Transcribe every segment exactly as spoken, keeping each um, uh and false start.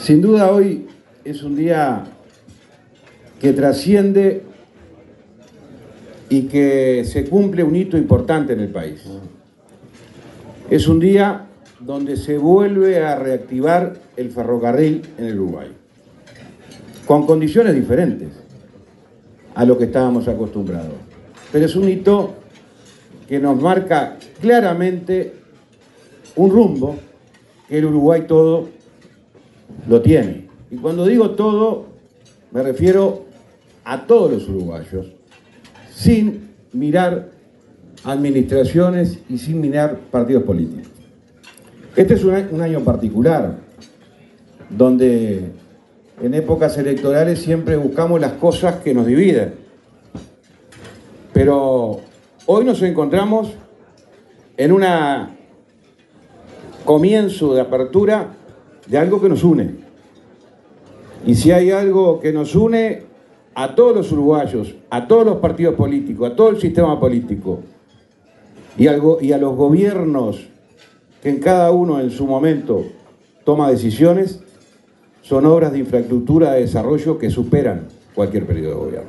Sin duda hoy es un día que trasciende y que se cumple un hito importante en el país. Es un día donde se vuelve a reactivar el ferrocarril en el Uruguay, con condiciones diferentes a lo que estábamos acostumbrados. Pero es un hito que nos marca claramente un rumbo que el Uruguay todo lo tiene. Y cuando digo todo, me refiero a todos los uruguayos, sin mirar administraciones y sin mirar partidos políticos. Este es un año particular, donde en épocas electorales siempre buscamos las cosas que nos dividen. Pero hoy nos encontramos en un comienzo de apertura de algo que nos une. Y si hay algo que nos une a todos los uruguayos, a todos los partidos políticos, a todo el sistema político y, algo, y a los gobiernos que en cada uno en su momento toma decisiones, son obras de infraestructura de desarrollo que superan cualquier periodo de gobierno.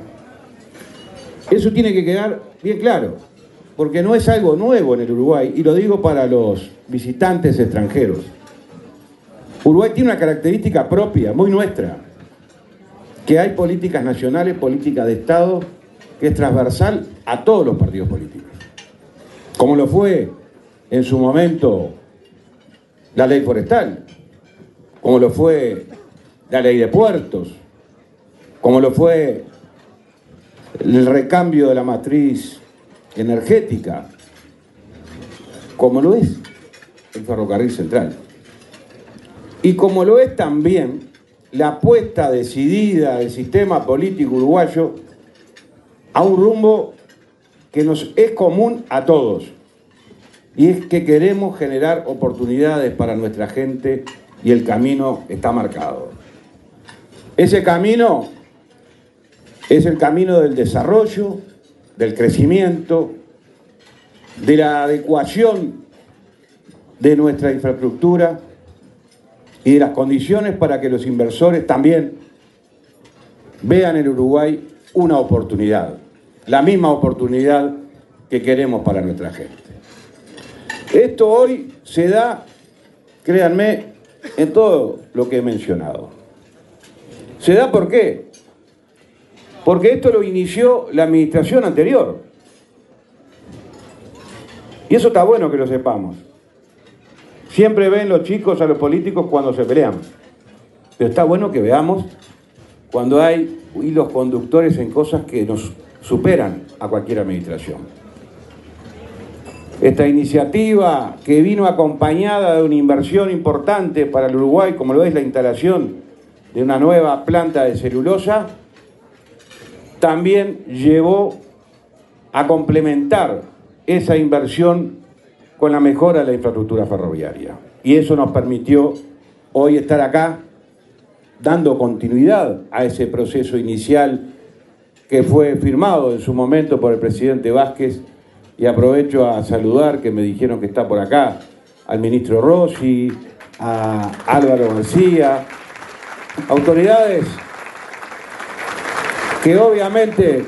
Eso tiene que quedar bien claro, porque no es algo nuevo en el Uruguay, y lo digo para los visitantes extranjeros. Uruguay tiene una característica propia, muy nuestra, que hay políticas nacionales, política de Estado, que es transversal a todos los partidos políticos. Como lo fue en su momento la ley forestal, como lo fue la ley de puertos, como lo fue el recambio de la matriz energética, como lo es el ferrocarril central. Y como lo es también la apuesta decidida del sistema político uruguayo a un rumbo que nos es común a todos, y es que queremos generar oportunidades para nuestra gente y el camino está marcado. Ese camino es el camino del desarrollo, del crecimiento, de la adecuación de nuestra infraestructura y de las condiciones para que los inversores también vean en Uruguay una oportunidad, la misma oportunidad que queremos para nuestra gente. Esto hoy se da, créanme, en todo lo que he mencionado. ¿Se da por qué? Porque esto lo inició la administración anterior. Y eso está bueno que lo sepamos. Siempre ven los chicos a los políticos cuando se pelean. Pero está bueno que veamos cuando hay hilos conductores en cosas que nos superan a cualquier administración. Esta iniciativa que vino acompañada de una inversión importante para el Uruguay, como lo es la instalación de una nueva planta de celulosa, también llevó a complementar esa inversión con la mejora de la infraestructura ferroviaria. Y eso nos permitió hoy estar acá dando continuidad a ese proceso inicial que fue firmado en su momento por el presidente Vázquez. Y aprovecho a saludar, que me dijeron que está por acá, al ministro Rossi, a Álvaro García, autoridades que obviamente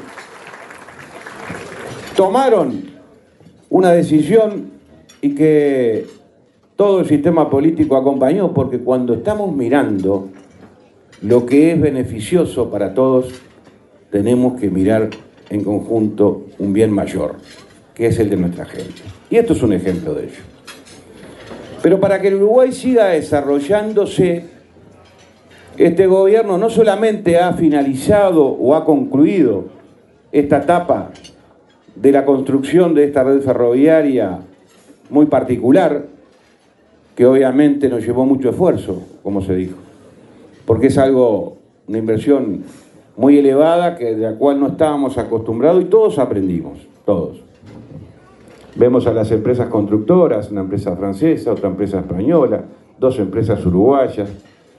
tomaron una decisión y que todo el sistema político acompañó, porque cuando estamos mirando lo que es beneficioso para todos, tenemos que mirar en conjunto un bien mayor, que es el de nuestra gente. Y esto es un ejemplo de ello. Pero para que el Uruguay siga desarrollándose, este gobierno no solamente ha finalizado o ha concluido esta etapa de la construcción de esta red ferroviaria muy particular, que obviamente nos llevó mucho esfuerzo, como se dijo, porque es algo, una inversión muy elevada, que, de la cual no estábamos acostumbrados, y todos aprendimos, todos. Vemos a las empresas constructoras, una empresa francesa, otra empresa española, dos empresas uruguayas,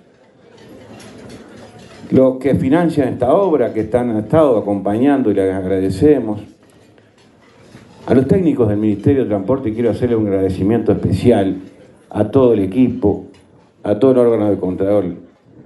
los que financian esta obra, que están, han estado acompañando y les agradecemos. A los técnicos del Ministerio de Transporte quiero hacerle un agradecimiento especial, a todo el equipo, a todo el órgano de control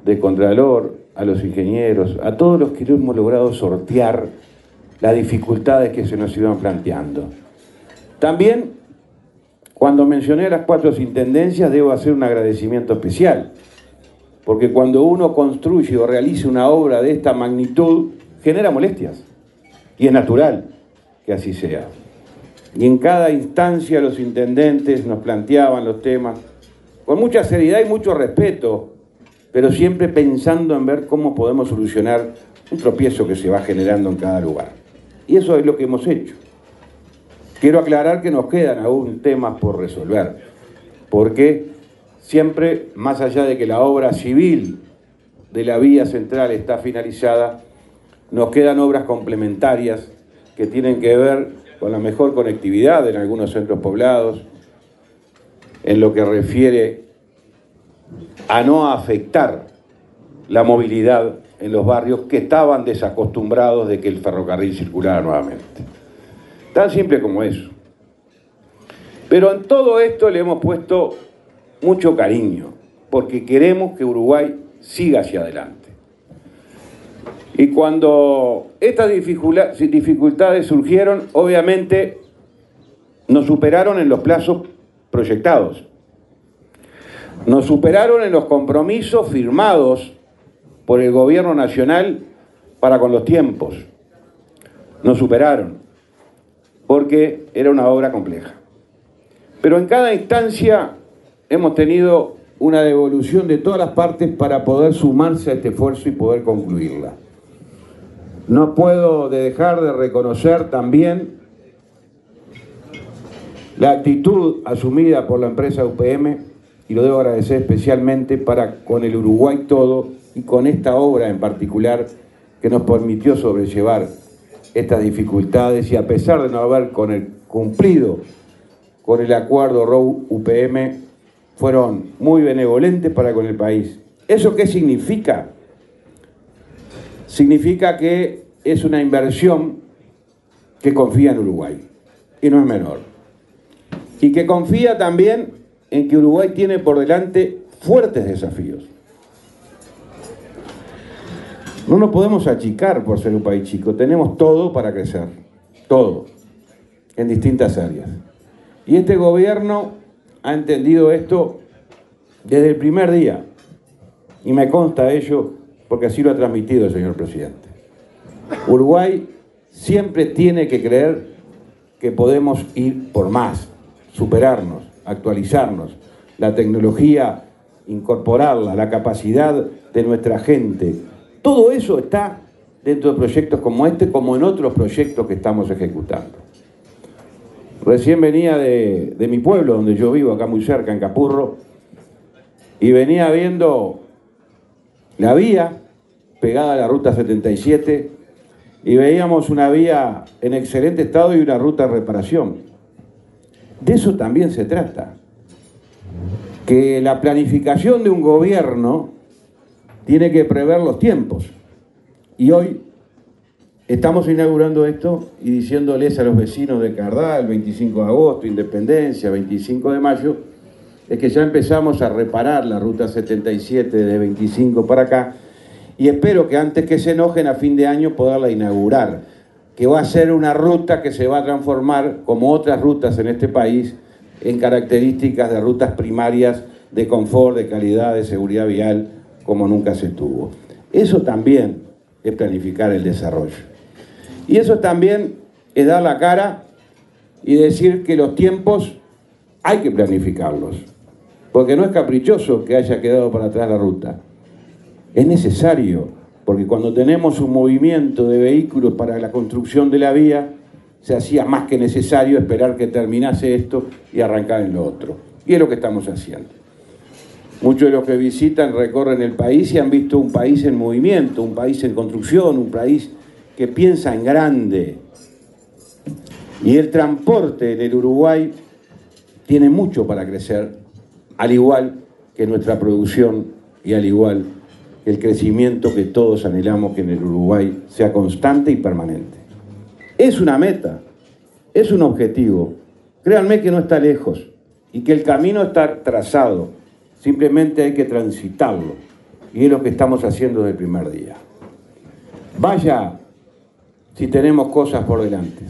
de Contralor, a los ingenieros, a todos los que hemos logrado sortear las dificultades que se nos iban planteando. También, cuando mencioné las cuatro intendencias, debo hacer un agradecimiento especial, porque cuando uno construye o realiza una obra de esta magnitud, genera molestias, y es natural que así sea. Y en cada instancia los intendentes nos planteaban los temas con mucha seriedad y mucho respeto, pero siempre pensando en ver cómo podemos solucionar un tropiezo que se va generando en cada lugar. Y eso es lo que hemos hecho. Quiero aclarar que nos quedan aún temas por resolver, porque siempre, más allá de que la obra civil de la vía central está finalizada, nos quedan obras complementarias que tienen que ver con la mejor conectividad en algunos centros poblados, en lo que refiere a no afectar la movilidad en los barrios que estaban desacostumbrados de que el ferrocarril circulara nuevamente. Tan simple como eso. Pero en todo esto le hemos puesto mucho cariño, porque queremos que Uruguay siga hacia adelante. Y cuando estas dificultades surgieron, obviamente nos superaron en los plazos proyectados. Nos superaron en los compromisos firmados por el gobierno nacional para con los tiempos. Nos superaron, porque era una obra compleja. Pero en cada instancia hemos tenido una devolución de todas las partes para poder sumarse a este esfuerzo y poder concluirla. No puedo dejar de reconocer también la actitud asumida por la empresa U P M, y lo debo agradecer especialmente para con el Uruguay todo y con esta obra en particular que nos permitió sobrellevar estas dificultades, y a pesar de no haber con el, cumplido con el acuerdo R O U U P M, fueron muy benevolentes para con el país. ¿Eso qué significa? Significa que es una inversión que confía en Uruguay, y no es menor. Y que confía también en que Uruguay tiene por delante fuertes desafíos. No nos podemos achicar por ser un país chico, tenemos todo para crecer, todo, en distintas áreas. Y este gobierno ha entendido esto desde el primer día, y me consta ello porque así lo ha transmitido el señor presidente. Uruguay siempre tiene que creer que podemos ir por más, superarnos, actualizarnos, la tecnología, incorporarla, la capacidad de nuestra gente. Todo eso está dentro de proyectos como este, como en otros proyectos que estamos ejecutando. Recién venía de, de mi pueblo, donde yo vivo, acá muy cerca, en Capurro, y venía viendo la vía pegada a la ruta setenta y siete, y veíamos una vía en excelente estado y una ruta de reparación. De eso también se trata, que la planificación de un gobierno tiene que prever los tiempos. Y hoy estamos inaugurando esto y diciéndoles a los vecinos de Cardal, veinticinco de agosto, Independencia, veinticinco de mayo, es que ya empezamos a reparar la ruta setenta y siete de veinticinco para acá, y espero que antes que se enojen a fin de año poderla inaugurar, que va a ser una ruta que se va a transformar, como otras rutas en este país, en características de rutas primarias de confort, de calidad, de seguridad vial, como nunca se tuvo. Eso también es planificar el desarrollo. Y eso también es dar la cara y decir que los tiempos hay que planificarlos, porque no es caprichoso que haya quedado para atrás la ruta. Es necesario, porque cuando tenemos un movimiento de vehículos para la construcción de la vía, se hacía más que necesario esperar que terminase esto y arrancar en lo otro. Y es lo que estamos haciendo. Muchos de los que visitan recorren el país y han visto un país en movimiento, un país en construcción, un país que piensa en grande. Y el transporte en el Uruguay tiene mucho para crecer, al igual que nuestra producción y al igual que el crecimiento que todos anhelamos que en el Uruguay sea constante y permanente. Es una meta, es un objetivo. Créanme que no está lejos y que el camino está trazado. Simplemente hay que transitarlo. y es lo que estamos haciendo desde el primer día. Vaya si tenemos cosas por delante.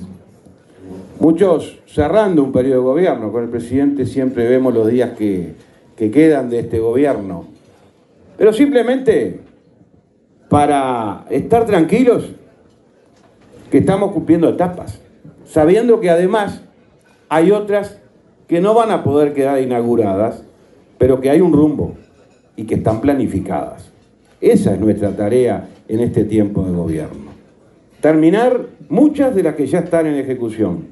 Muchos cerrando un periodo de gobierno, con el presidente siempre vemos los días que, que quedan de este gobierno, pero simplemente para estar tranquilos que estamos cumpliendo etapas, sabiendo que además hay otras que no van a poder quedar inauguradas, pero que hay un rumbo y que están planificadas. Esa es nuestra tarea en este tiempo de gobierno. Terminar muchas de las que ya están en ejecución,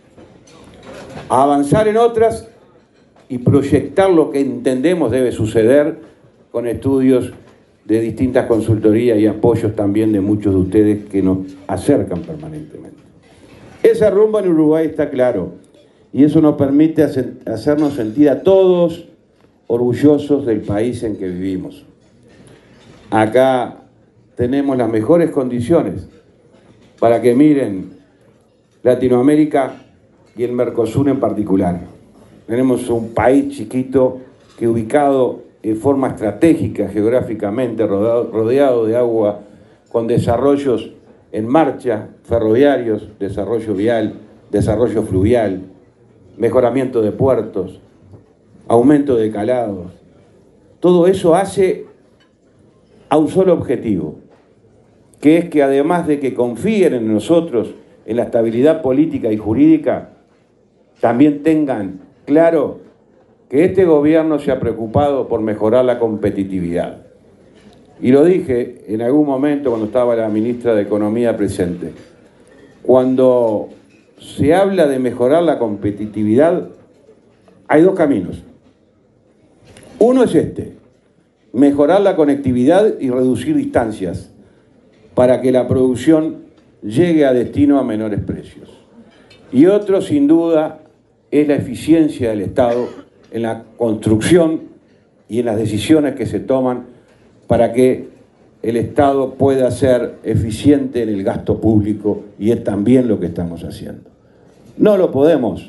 avanzar en otras y proyectar lo que entendemos debe suceder con estudios de distintas consultorías y apoyos también de muchos de ustedes que nos acercan permanentemente. Ese rumbo en Uruguay está claro y eso nos permite hacernos sentir a todos orgullosos del país en que vivimos. Acá tenemos las mejores condiciones para que miren Latinoamérica y el Mercosur en particular. Tenemos un país chiquito que ubicado en forma estratégica geográficamente, rodeado, rodeado de agua, con desarrollos en marcha, ferroviarios, desarrollo vial, desarrollo fluvial, mejoramiento de puertos, aumento de calados. Todo eso hace a un solo objetivo, que es que además de que confíen en nosotros, en la estabilidad política y jurídica, también tengan claro que este gobierno se ha preocupado por mejorar la competitividad. Y lo dije en algún momento cuando estaba la ministra de Economía presente. Cuando se habla de mejorar la competitividad, hay dos caminos. Uno es este, mejorar la conectividad y reducir distancias para que la producción llegue a destino a menores precios. Y otro, sin duda, es la eficiencia del Estado en la construcción y en las decisiones que se toman para que el Estado pueda ser eficiente en el gasto público, y es también lo que estamos haciendo. No lo podemos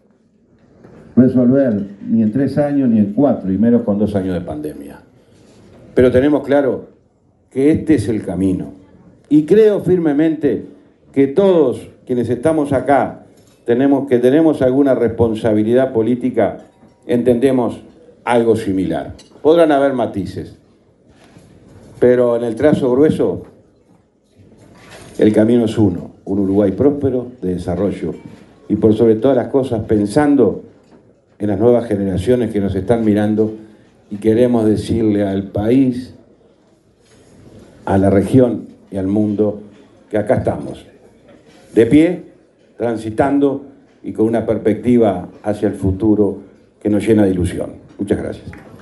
resolver ni en tres años ni en cuatro, y menos con dos años de pandemia. Pero tenemos claro que este es el camino. Y creo firmemente que todos quienes estamos acá, tenemos, que tenemos alguna responsabilidad política, entendemos algo similar. Podrán haber matices, pero en el trazo grueso, el camino es uno, un Uruguay próspero, de desarrollo, y por sobre todas las cosas pensando en las nuevas generaciones que nos están mirando, y queremos decirle al país, a la región y al mundo que acá estamos, de pie, transitando y con una perspectiva hacia el futuro que nos llena de ilusión. Muchas gracias.